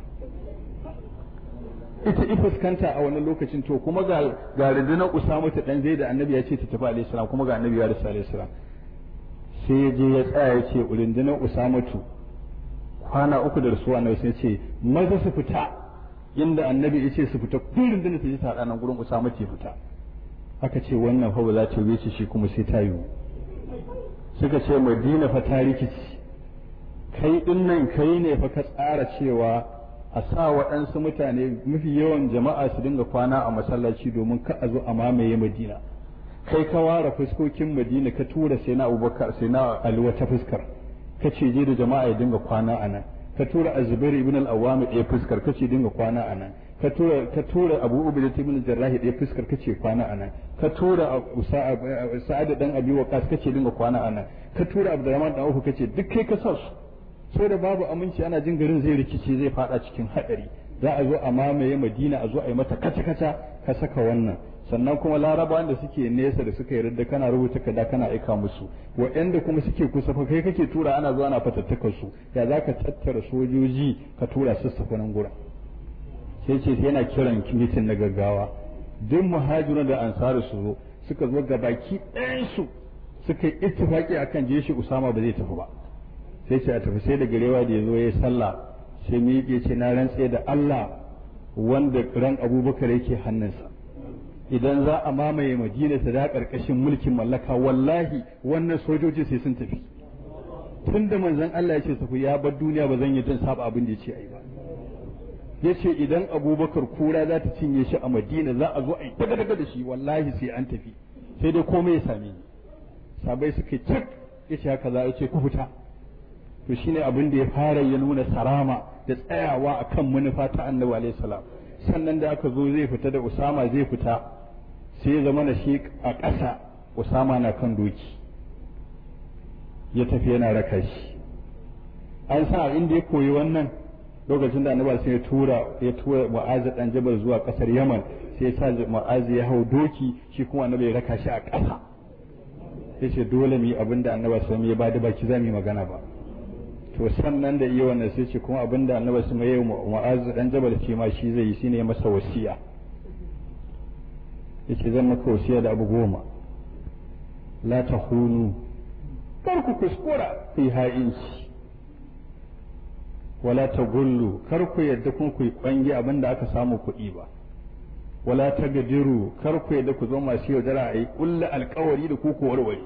ita i fuskanta a wannan lokacin to kuma ga ga rundunar Usama ta dan Zaid da annabi ya ce ta tafi alaihi salam kuma ga annabi ya rasu alaihi salam sai ya je ya tsaya ya ce rundunar Usamatu kwana uku da rasuwa na sai ce maza su fita inda annabi ya ce su fita kun rundunar ta je ta nan gurin Usama ta fita aka ce wannan fa ba za ta wuce shi kuma sai ta yiwu suka ce Madina fa ta rikici kai din nan kai ne fa ka tsara cewa a sa waɗansu mutane mafi yawan jama'a su dinga kwana a masallaci domin ka a zo a mamaye Madina kai ka ware fuskokin Madina ka tura sai na Abubakar sai na Ali wata fuskar ka ce je da jama'a ya dinga kwana a nan ka tura Azubair ibn al-Awwam ɗaya fuskar ka ce dinga kwana a nan ka tura ka tura Abu Ubaidah ibn al-Jarrah ɗaya fuskar ka ce kwana a nan ka tura Sa'ad dan Abi Waqqas ka ce dinga kwana a nan ka tura Abdurrahman dan Auf ka ce duk kai ka sa su sai da babu aminci ana jin garin zai rikice zai fada cikin hadari za a zo a mamaye Madina a zo a yi mata kaca-kaca ka saka wannan sannan kuma larabawan da suke nesa da suka yarda kana rubuta kada kana aika musu waɗanda kuma suke kusa fa kai kake tura ana zuwa ana fatattakar su ya za ka tattara sojoji ka tura su su nan gurin sai ce yana kiran mitin na gaggawa duk muhajirun da ansaru su zo suka zo ga baki ɗayansu suka yi ittifaki akan je shi Usama ba zai tafi ba sai ce a tafi sai da garewa da ya zo ya sallah sai mu yi ce na rantse da Allah wanda ran Abubakar yake hannunsa idan za a mamaye Madina ta da karkashin mulkin mallaka wallahi wannan sojoji sai sun tafi tunda manzon Allah ya ce tafi ya bar duniya ba zan yi dan saba abin da ya ce ai ba yace idan Abubakar kura za ta cinye shi a Madina za a zo a yi daga daga da shi wallahi sai an tafi sai dai komai ya same ni sabai suke cik yace haka za a ce ku fita to shine abin da ya fara ya nuna sarama da tsayawa akan manufa ta Annabi alaihi salam sannan da aka zo zai fita da Usama zai fita sai ya zama na shi a ƙasa Usama na kan doki ya tafi yana raka shi an sa inda ya koyi wannan lokacin da Annabi sai ya tura ya tura Mu'az dan Jabal zuwa ƙasar Yaman sai ya sa Mu'az ya hau doki shi kuma Annabi ya raka shi a ƙasa yace dole mu yi abinda Annabi sai ya bada baki za mu yi magana ba to sannan da iya wannan sai ce kuma abinda Annabi sai ya yi Mu'az dan Jabal ce ma shi zai yi shine masa wasiya yace zan maka wasiya da abu goma la tahunu kar ku kuskura fi ha'inci wala tagullu kar ku yadda kun ku kwangi abinda aka samu kuɗi ba wala tagadiru kar ku yadda ku zo masu yaudara a yi ƙulla alƙawari da ku ku warware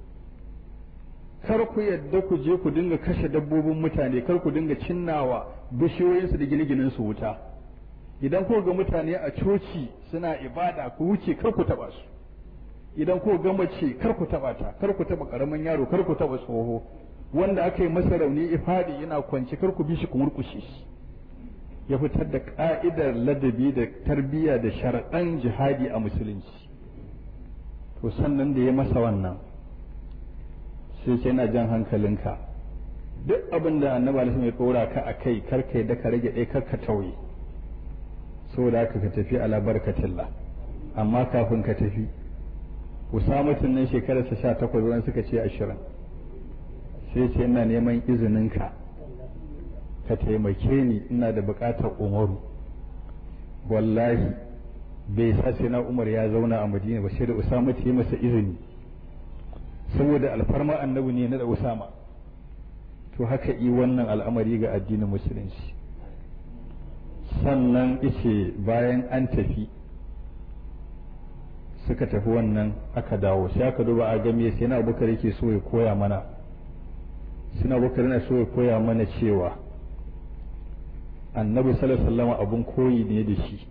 kar ku yadda ku je ku dinga kashe dabbobin mutane kar ku dinga cinnawa bishiyoyinsu da gine-ginen su wuta idan ku ga mutane a coci suna ibada ku wuce kar ku taba su idan ku ga mace kar ku taba ta kar ku taba karamin yaro kar ku taba tsoho wanda aka yi masa rauni ifadi yana kwance kar ku bi shi ku murkushe shi ya fitar da ka'idar ladabi da tarbiyya da sharaɗan jihadi a musulunci to sannan da ya masa wannan sai ce yana jan hankalinka duk abin da annabi alaihi ya tsora ka a kai kar kai da ka rage ɗaya kar ka tauye saboda haka ka tafi ala barkatillah amma kafin ka tafi Usamatun nan shekararsa sha takwas wani suka ce ashirin sai ce ina neman izininka ka taimake ni ina da buƙatar Umaru wallahi bai sa sai na Umar ya zauna a Madina ba sai da Usama ta yi masa izini saboda alfarma annabi ne na da Usama to haka yi wannan al'amari ga addinin musulunci sannan ice bayan an tafi suka tafi wannan aka dawo sai aka duba a game sai na Abubakar yake so ya koya mana suna Abubakar yana so ya koya mana cewa annabi sallallahu alaihi wasallam abun koyi ne da shi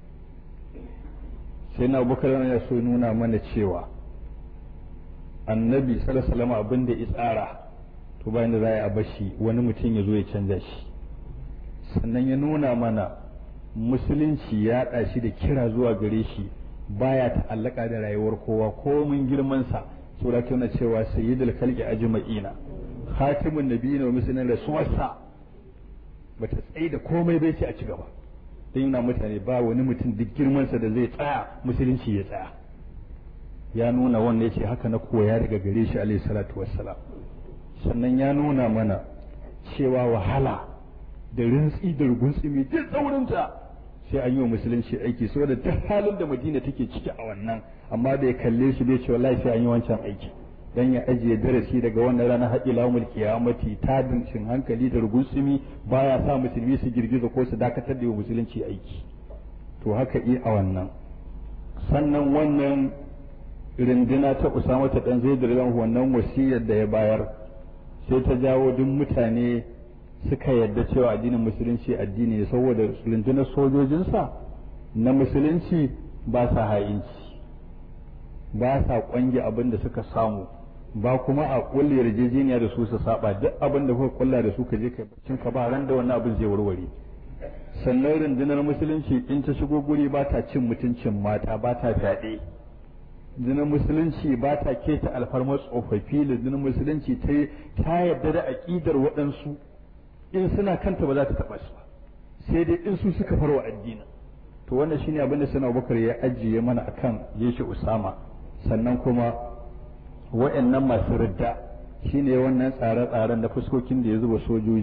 sai na Abubakar yana so ya nuna mana cewa annabi sallallahu alaihi wasallam abin da ya tsara to bayan da za a bashi wani mutum ya zo ya canza shi sannan ya nuna mana musulunci ya ɗashi da kira zuwa gare shi baya ta'allaka da rayuwar kowa ko mun girman sa saboda kana cewa sayyidul khalqi ajma'ina khatimun nabiyina wa muslimin rasulsa bata tsaye da komai bai ce a ci gaba dan yana mutane ba wani mutum duk girman sa da zai tsaya musulunci ya tsaya ya nuna wannan yace haka na koya daga gare shi alayhi salatu wassalam sannan ya nuna mana cewa wahala da rintsi da rugunsumi duk tsaurinta sai an yi wa musulunci aiki saboda duk halin da Madina take ciki a wannan amma da ya kalle shi bai ce wallahi sai an yi wancan aiki dan ya ajiye darasi daga wannan ranar haƙi lawmul qiyamati ta dinshin hankali da rugunsumi baya sa musulmi su girgiza ko su dakatar da musulunci aiki to haka yi a wannan sannan wannan rindina ta Usama ta dan Zaid radiyallahu wannan wasiyar da ya bayar sai ta jawo duk mutane suka yarda cewa addinin musulunci addini ne saboda rundunar sojojinsa na musulunci ba sa ha'inci ba sa kwange abin da suka samu ba kuma a kulle yarjejeniya da su su saba duk abin da kuka kulla da su ka je kai bacin ka ba ran da wannan abin zai warware sannan rundunar musulunci in ta shigo guri ba ta cin mutuncin mata ba ta fyaɗe rundunar musulunci ba ta keta alfarmar tsofaffi rundunar musulunci ta yarda da aƙidar waɗansu in suna kanta ba za ta taɓa su ba sai dai in su suka farwa addinin to wannan shine abin da Sayyidina Abubakar ya ajiye mana akan jeshi Usama sannan kuma wa'annan masu ridda shine wannan tsare-tsaren da fuskokin da ya zuba sojoji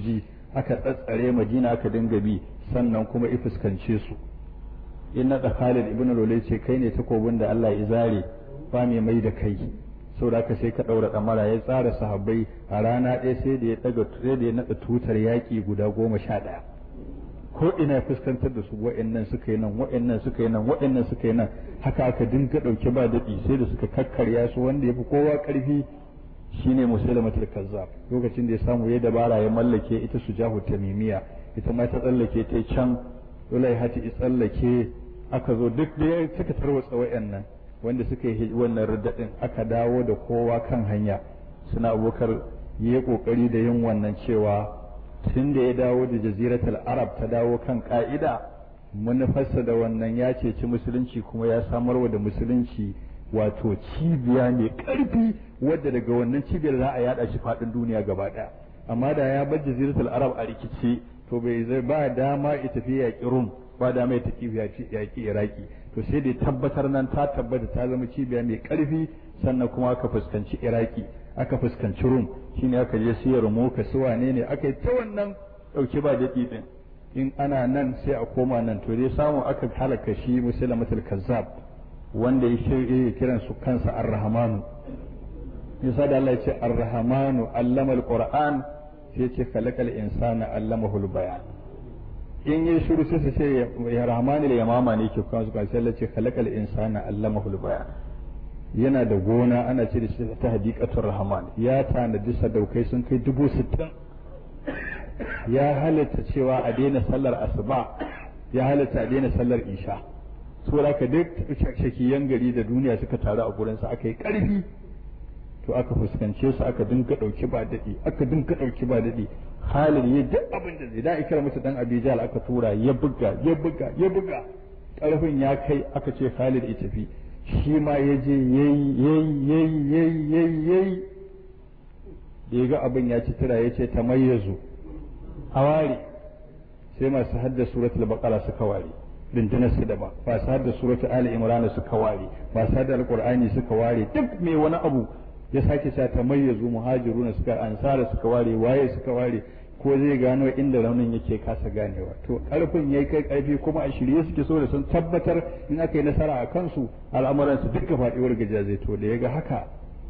aka tsatsare Madina aka dinga bi sannan kuma i fuskance su in naɗa Khalid ibn Lulay ce kai ne takobin da Allah ya zare ba mai mai da kai saboda haka sai ka ɗaura ɗamara ya tsara sahabbai a rana ɗaya sai da ya ɗaga sai da ya naɗa tutar yaƙi guda goma sha ɗaya ko ina ya fuskantar da su wa'annan suka yi nan wa'annan suka yi nan wa'annan suka yi nan haka aka dinga ɗauke ba daɗi sai da suka kakkarya su wanda ya fi kowa ƙarfi shine Musailamatul Kazzab lokacin da ya samu ya dabara ya mallake ita Sujahu Tamimiya ita ma ta tsallake ta can Ulai hati ya tsallake aka zo duk da ya suka tarwatsa wa'annan wanda suka yi wannan riddadin aka dawo da kowa kan hanya suna abokar yi kokari da yin wannan cewa tun da ya dawo da jaziratul arab ta dawo kan ka'ida manufarsa da wannan ya ceci musulunci kuma ya samarwa da musulunci wato cibiya mai karfi wadda daga wannan cibiyar za a yada shi fadin duniya gaba daya amma da ya bar jaziratul arab a rikice to bai zai ba dama ya tafi yaƙi rum ba dama ya tafi yaƙi iraki to sai dai tabbatar nan ta tabbata ta zama cibiya mai karfi sannan kuma aka fuskanci iraki aka fuskanci rum shine aka je siyar muka su wane ne aka yi ta wannan dauki ba daɗi din in ana nan sai a koma nan to dai samu aka halaka shi Musailamatul Kazzab wanda ya kiran su kansa Ar-Rahmanu yasa da Allah ya ce Ar-Rahmanu allama al-Qur'an sai ya ce khalaqal insana allamahu al-bayan in yi shiru sai su ce ya Rahmanu al-Yamama ne ke kansu sai Allah ya ce khalaqal insana allamahu al-bayan yana da gona ana ce da shi ta hadiqatul rahman ya tanadi sadaukai sun kai dubu sittin ya halatta cewa a daina sallar asuba ya halatta a daina sallar isha saboda ka duk shakiyan gari da duniya suka taru a gurinsa aka yi karfi to aka fuskance su aka dinga dauki ba dadi aka dinga dauki ba dadi halin ya duk abin da zai da ikira musu dan abijal aka tura ya buga ya buga ya buga karfin ya kai aka ce Khalid ya tafi shi ma ya je yayi yayi yayi yayi yayi yayi da ya ga abin ya ci tira ya ce tamayyazu a ware sai masu hadda suratul baqara suka ware dindinar su daban masu hadda suratul ali imran suka ware masu hadda alqur'ani suka ware duk mai wani abu ya sake sa tamayyazu muhajiruna suka ansara suka ware waye suka ware ko zai gano inda raunin yake kasa ganewa to karfin yayi kai karfi kuma a shirye suke so da sun tabbatar in aka yi nasara a kansu al'amuran su duka faɗiwar gajiya zai to da ya ga haka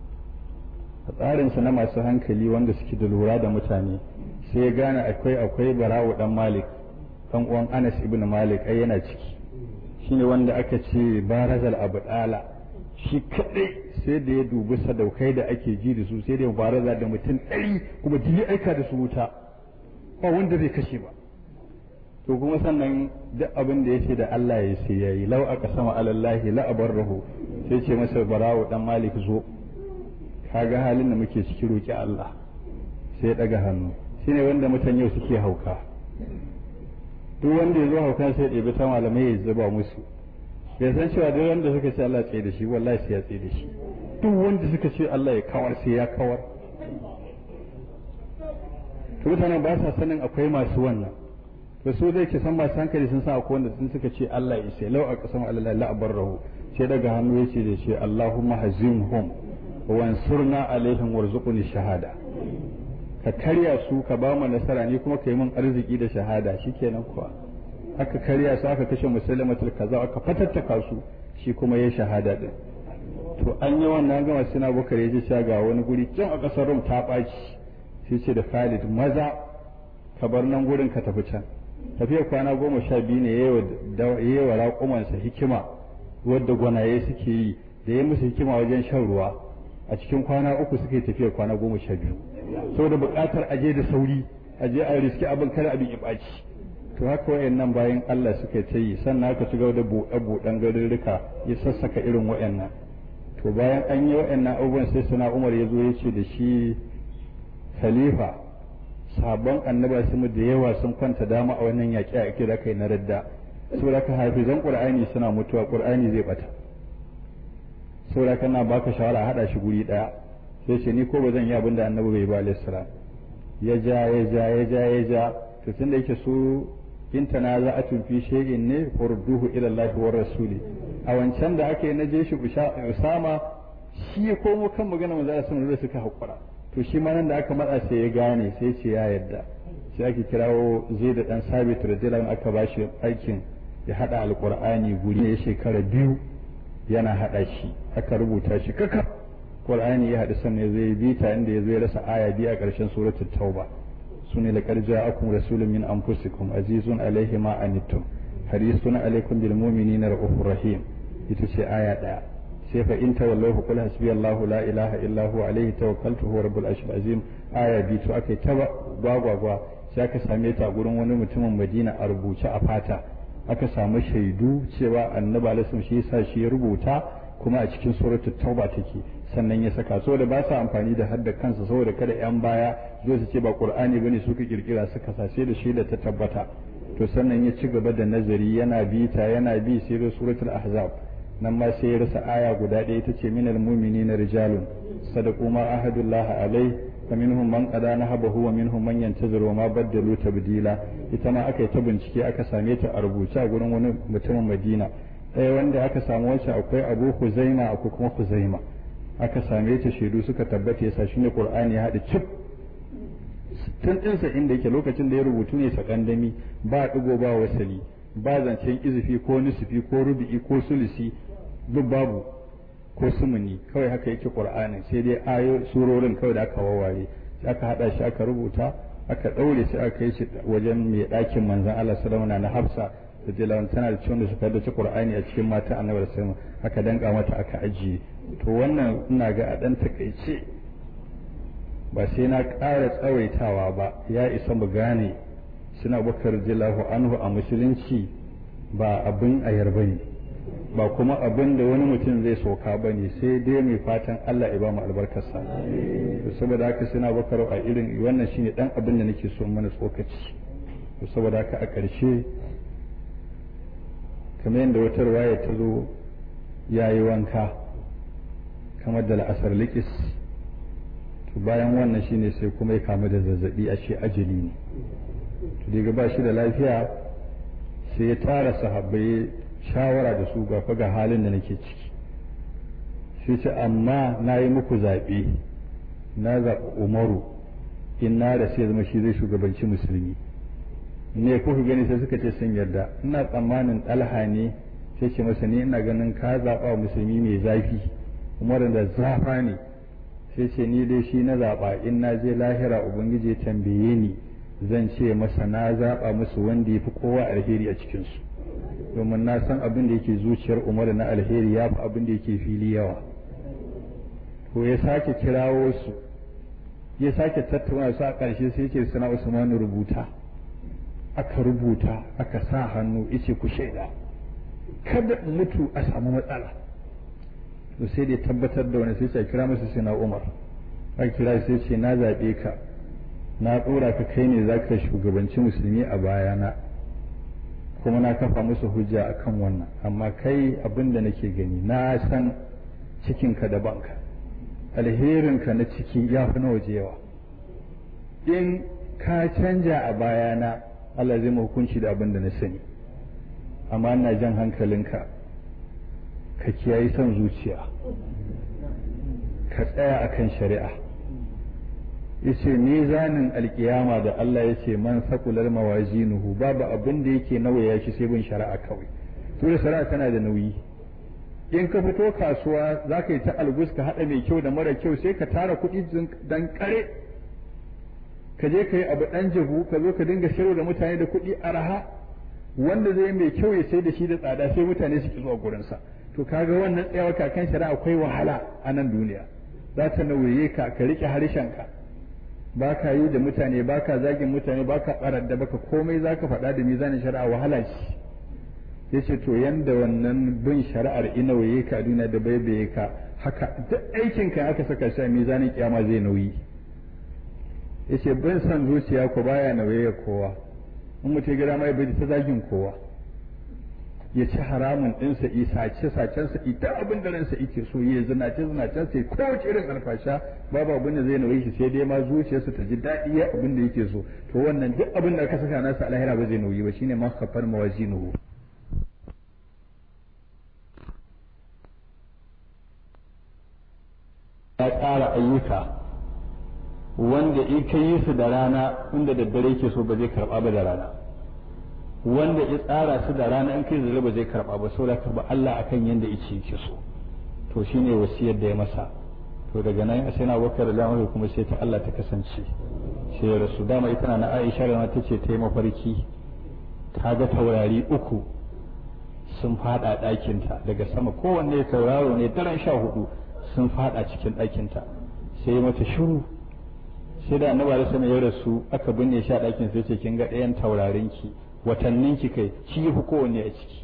a tsarinsa na masu hankali wanda suke da lura da mutane sai ya gane akwai akwai barawo dan malik dan uwan anas ibn malik ai yana ciki shine wanda aka ce barazal abdala shi kadai sai da ya dubi sadaukai da ake ji da su sai da ya baraza da mutum ɗari kuma duk ya aika da su wuta ba wanda zai kashe ba to kuma sannan duk abin da yace da Allah ya sai yayi law aka sama alallahi la abarrahu sai ce masa barawo dan malik zo kaga halin da muke ciki roki Allah sai ya daga hannu shine wanda mutan yau suke hauka duk wanda ya zo hauka sai ya ɗebi ta malamai ya zuba musu bai san cewa duk wanda suka ce Allah tsaye da shi wallahi sai ya tsaye da shi duk wanda suka ce Allah ya kawar sai ya kawar to mutanen ba sa sanin akwai masu wannan to su zai ke san masu hankali sun san akwai wanda sun suka ce Allah ya sai lau a kasan Allah la abarrahu sai daga hannu yace da shi Allahumma hazimhum wansurna alaihim warzuqni shahada ka karya su ka ba mu nasara ni kuma kai min arziki da shahada shikenan kuwa aka karya su aka kashe Musailamatul Kazzab aka fatattaka su shi kuma ya shahada din to an yi wannan gama suna bukare ya ce ga wani guri can a kasar Rum ta ɓaci sai ce da Khalid maza ka bar nan gurin ka tafi can tafiya kwana goma sha biyu ne yayi wa raƙumansa hikima wadda gwanaye suke yi da ya musu hikima wajen shan ruwa a cikin kwana uku suke tafiya kwana goma sha biyu saboda buƙatar aje da sauri aje a riski abin kada abin ya ɓaci to haka wayannan bayan Allah suka ta yi sannan aka ci gaba da buɗe-buɗen garurruka ya sassaka irin wayannan to bayan an yi wayannan abubuwan sai suna Umar ya zo ya ce da shi khalifa sabon annaba su da yawa sun kwanta dama a wannan yaƙi a ake da kai na radda saboda ka hafizan qur'ani suna mutuwa qur'ani zai bata saboda kana baka shawara hada shi guri daya sai ce ni ko ba zan yi abin da annabi bai ba alayhi salam ya ja ya ja ya ja ya ja to tunda yake su in tanaza'atun fi shay'in ne furduhu ila Allah wa rasuli a wancan da aka yi na je shi Usama shi ya komo kan magana manzo Allah sallallahu alaihi suka hakura to shi ma nan da aka matsa sai ya gane sai ce ya yadda sai ake kirawo zai da dan sabit radiyallahu aka bashi aikin ya hada alqur'ani guri ne shekara biyu yana hada shi aka rubuta shi kaka qur'ani ya hada sannan zai bita inda yazo ya rasa aya biyu a ƙarshen suratul tauba sune laqad ja'akum rasulun min anfusikum azizun alayhi ma anittum harisun alaykum bil mu'minina ra'ufur rahim ita ce aya daya sai fa in tawallahu qul hasbiyallahu la ilaha illa huwa alayhi tawakkaltu huwa rabbul arshil azim aya biyu to akai ta gwagwagwa sai aka same ta gurin wani mutumin Madina a rubuce a fata aka samu shaidu cewa annabi alaihi shi yasa shi ya rubuta kuma a cikin suratul tauba take sannan ya saka saboda ba sa amfani da hadda kansa saboda kada yan baya zo su ce ba qur'ani bane suka kirkira suka sa sai da shaida ta tabbata to sannan ya ci gaba da nazari yana bita yana bi sai da suratul ahzab nan ma sai ya rasa aya guda ɗaya ita ce minal mu'minina rijalun sadaqu ma ahadullah alai fa minhum man qada nahabahu wa minhum man yantaziru wa ma baddalu tabdila ita ma aka yi ta bincike aka same ta a rubuce a gurin wani mutumin Madina ɗaya wanda aka samu wacce akwai Abu Huzaima akwai kuma Huzaima aka same ta shaidu suka tabbata yasa shine Qur'ani ya haɗa cif tun ɗinsa inda yake lokacin da ya rubutu ne sakandami ba ɗigo ba wasali ba zancen izifi ko nusufi ko rubi'i ko sulusi duk babu ko sumuni kawai haka yake Qur'ani sai dai ayo surorin kawai da aka wawware sai aka hada shi aka rubuta aka daure shi aka yi shi wajen mai ɗakin manzon Allah sallallahu alaihi wasallam na Hafsa da Jalal tana da ciwon da suka da Qur'ani a cikin mata Annabi sallallahu alaihi wasallam aka danka mata aka ajiye to wannan ina ga a dan takeice ba sai na ƙara tsawaitawa ba ya isa mu gane suna bakar jilahu anhu a musulunci ba abin ayar bane ba kuma abin da wani mutum zai soka bane sai dai mai fatan Allah ya ba mu albarkarsa to saboda haka suna bakar a irin wannan shine dan abin da nake so mana tsokaci to saboda haka a ƙarshe kamar yadda wata riwaya ta zo yayi wanka kamar da la'asar likis to bayan wannan shine sai kuma ya kamu da zazzabi a shi ajali ne to daga ba shi da lafiya sai ya tara sahabbai shawara da su ga ga halin da nake ciki sai ce amma na yi muku zaɓe na zaɓi umaru in na da sai zama shi zai shugabanci musulmi ne kuka gani sai suka ce sun yarda ina tsammanin ɗalha ne sai ce masa ni ina ganin ka zaɓa musulmi mai zafi umaru da zafa ne sai ce ni dai shi na zaɓa in na je lahira ubangiji tambaye ni zan ce masa na zaɓa musu wanda ya fi kowa alheri a cikinsu domin na san abin da yake zuciyar umaru na alheri ya fi abin da yake fili yawa ko ya sake kirawo su ya sake tattauna su a ƙarshe sai ce suna usmanu rubuta aka rubuta aka sa hannu ice ku shaida kada mutu a samu matsala to sai dai tabbatar da wani sai ce kira masa sai na umar aka kira sai ce na zaɓe ka na ɗora ka kai ne za ka shugabanci musulmi a bayana kuma na kafa musu hujja a kan wannan amma kai abin da nake gani na san cikinka da banka alherinka na ciki ya fi na waje yawa in ka canja a bayana Allah zai mu hukunci da abin da na sani amma ina jan hankalinka ka kiyaye son zuciya ka tsaya akan shari'a yace mizanin alkiyama da Allah yace man saqular mawazinuhu babu abin da yake nawaya shi sai bin shari'a kawai to da shari'a tana da nauyi in ka fito kasuwa zaka yi ta algus ka hada mai kyau da mara kyau sai ka tara kuɗi dan kare ka je ka yi abu dan jabu ka zo ka dinga sayar da mutane da kuɗi araha wanda zai mai kyau ya sai da shi da tsada sai mutane su ki zuwa gurin sa to kaga wannan tsayawa kakan shari'a akwai wahala a nan duniya za ta nauye ka ka rike harshen ka ba ka yi da mutane ba ka zagin mutane ba ka ɓarar da baka komai za ka faɗa da mizanin shari'a wahala ce ya ce to yanda wannan bin shari'ar ina waye ka duniya da baibaye ka haka duk aikin ka aka saka shi a mizanin kiyama zai nauyi ya ce bin son zuciya ko baya nauye kowa in mutum gida mai bai ta zagin kowa ya ci haramun ɗinsa i sace sacensa ita abin da ransa ike so ya zinace zinacen sai kowace irin alfasha babu abin da zai nauyi shi sai dai ma zuciyarsa ta ji daɗi ya abin da yake so to wannan duk abin da aka saka nasa alahira ba zai nauyi ba shine ma khafar mawazinuhu ya tsara ayyuka wanda in ka yi su da rana inda daddare yake so ba zai karba ba da rana wanda ya tsara su da rana in kai zai ba zai karba ba saboda ka ba Allah akan yanda yake yake so to shine wasiyar da ya masa to daga nan sai na Abubakar da Umar kuma sai ta Allah ta kasance sai ya rasu dama ita na Aisha da ta ce ta yi mafarki ta ga taurari uku sun fada ɗakinta daga sama kowanne tauraro ne daren sha hudu sun fada cikin ɗakinta sai ya mata shiru sai da annabi da sama ya rasu aka binne shi a ɗakin sai ce kin ga ɗayan taurarinki watanninki kai shi yafi kowanne a ciki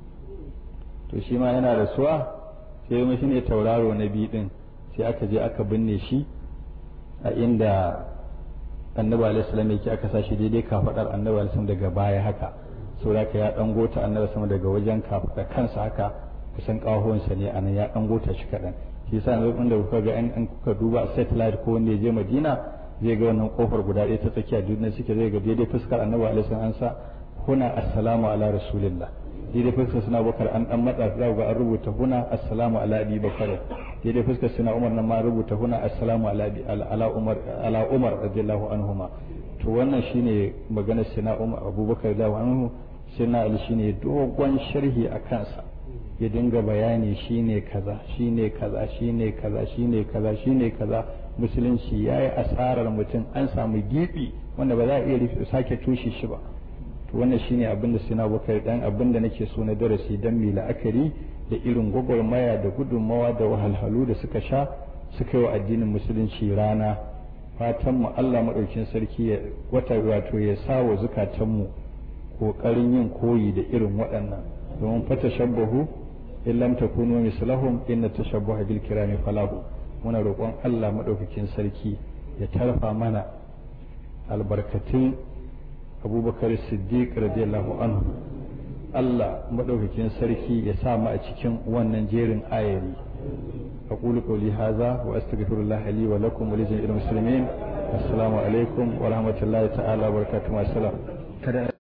to shi ma yana rasuwa sai ya shine tauraro na biyu din sai aka je aka binne shi a inda annabi alaihi salam yake aka sa shi daidai kafadar annabi alaihi salam daga baya haka saboda ka ya dan gota annabi sama daga wajen kafada kansa haka kusan kahonsa ne anan ya dan gota shi kadan shi yasa inda kuka ga an kuka duba satellite ko wanda ya je Madina zai ga wannan kofar guda ɗaya ta tsakiya duniya suke zai ga daidai fuskar annabi alaihi salam an sa huna assalamu ala rasulillah daidai fuskar suna bakar an dan matsa za ga an rubuta huna assalamu ala abi bakar daidai fuskar suna umar nan ma rubuta huna assalamu ala ala umar ala umar radiyallahu anhuma to wannan shine maganar sina umar abubakar radiyallahu anhu sina ali shine dogon sharhi a kansa ya dinga bayani shine kaza shine kaza shine kaza shine kaza shine kaza musulunci yayi asarar mutum an samu gibi wanda ba za a iya sake tushe shi ba to wannan shine abin da sina bakar dan abin da nake so na darasi dan mi la'akari da irin gwagwarmaya da gudunmawa da wahalhalu da suka sha suka yi wa addinin musulunci rana fatan mu Allah madaukin sarki ya wata wato ya sa wa zukatan mu kokarin yin koyi da irin waɗannan domin fata shabbahu in lam takunu mislahum inna tashabbaha bil kirami falahu muna roƙon Allah madaukakin sarki ya tarfa mana albarkatun abubakar siddiq radiyallahu anhu Allah madaukakin sarki ya sa mu a cikin wannan jerin ayari aqulu qawli hadha wa astaghfirullah li wa lakum wa li jami'il muslimin assalamu alaikum wa rahmatullahi ta'ala wa barakatuh.